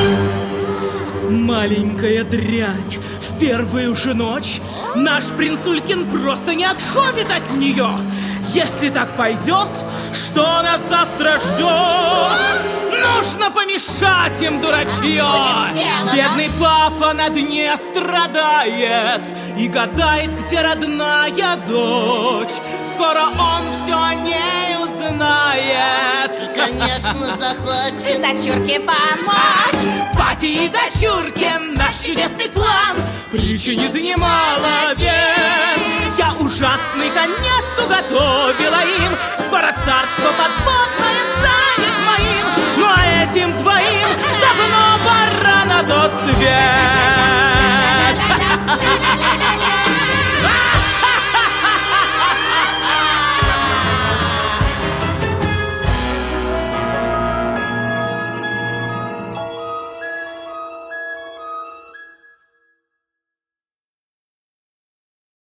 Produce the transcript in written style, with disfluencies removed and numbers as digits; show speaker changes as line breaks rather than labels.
Маленькая дрянь, в первую же ночь наш принцулькин просто не отходит от нее. Если так пойдет, что нас завтра ждет? Нужно помешать им, дурачье. Бедный папа на дне страдает и гадает, где родная дочь. Скоро он все о ней узнает
И, конечно, захочет
дочурке помочь.
Папе и дочурке наш чудесный план причинит немало бед. Я ужасный конец уготовила им. Скоро царство подводное станет моим. Ну а этим двоим давно пора на тот свет.